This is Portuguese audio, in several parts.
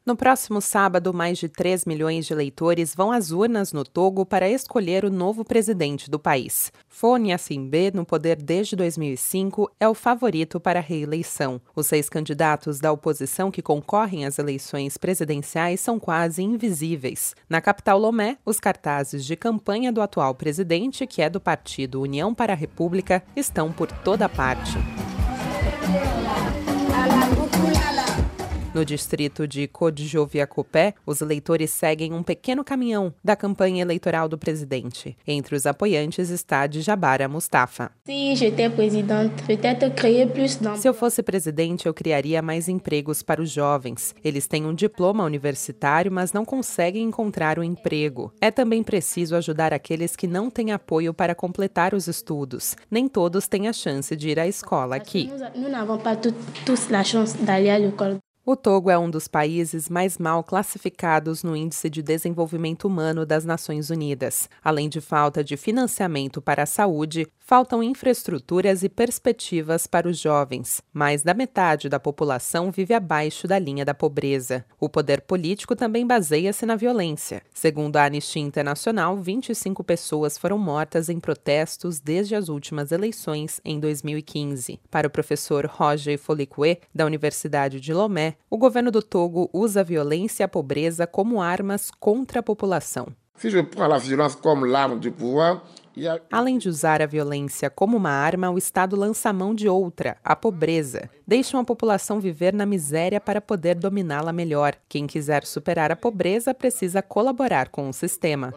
No próximo sábado, mais de 3 milhões de eleitores vão às urnas no Togo para escolher o novo presidente do país. Faure Gnassingbé, no poder desde 2005, é o favorito para a reeleição. Os 6 candidatos da oposição que concorrem às eleições presidenciais são quase invisíveis. Na capital Lomé, os cartazes de campanha do atual presidente, que é do partido União para a República, estão por toda parte. No distrito de Kodjo-Viakopé, os eleitores seguem um pequeno caminhão da campanha eleitoral do presidente. Entre os apoiantes está Djabara Mustafa. Se eu fosse presidente, eu criaria mais empregos para os jovens. Eles têm um diploma universitário, mas não conseguem encontrar um emprego. É também preciso ajudar aqueles que não têm apoio para completar os estudos. Nem todos têm a chance de ir à escola aqui. O Togo é um dos países mais mal classificados no Índice de Desenvolvimento Humano das Nações Unidas. Além de falta de financiamento para a saúde, faltam infraestruturas e perspectivas para os jovens. Mais da metade da população vive abaixo da linha da pobreza. O poder político também baseia-se na violência. Segundo a Anistia Internacional, 25 pessoas foram mortas em protestos desde as últimas eleições em 2015. Para o professor Roger Folikwe, da Universidade de Lomé, o governo do Togo usa a violência e a pobreza como armas contra a população. Além de usar a violência como uma arma, o Estado lança a mão de outra, a pobreza. Deixam a população viver na miséria para poder dominá-la melhor. Quem quiser superar a pobreza precisa colaborar com o sistema.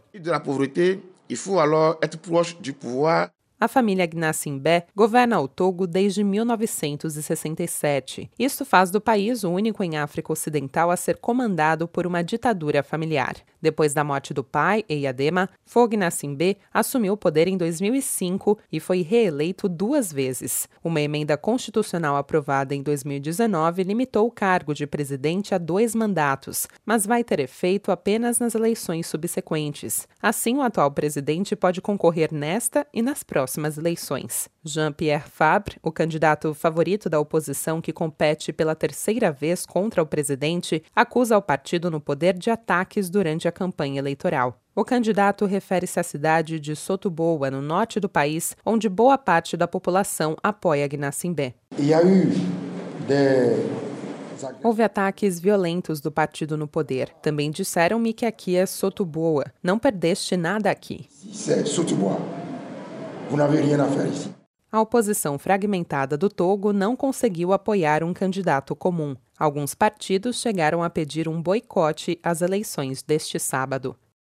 A família Gnassingbé governa o Togo desde 1967. Isso faz do país o único em África Ocidental a ser comandado por uma ditadura familiar. Depois da morte do pai, Eyadema, Faure Gnassingbé assumiu o poder em 2005 e foi reeleito 2 vezes. Uma emenda constitucional aprovada em 2019 limitou o cargo de presidente a 2 mandatos, mas vai ter efeito apenas nas eleições subsequentes. Assim, o atual presidente pode concorrer nesta e nas próximas eleições. Jean-Pierre Fabre, o candidato favorito da oposição que compete pela 3ª vez contra o presidente, acusa o partido no poder de ataques durante a campanha eleitoral. O candidato refere-se à cidade de Sotoboa, no norte do país, onde boa parte da população apoia Gnassingbé. Houve ataques violentos do partido no poder. Também disseram-me que aqui é Sotoboa. Não perdeste nada aqui. A oposição fragmentada do Togo não conseguiu apoiar um candidato comum. Alguns partidos chegaram a pedir um boicote às eleições deste sábado.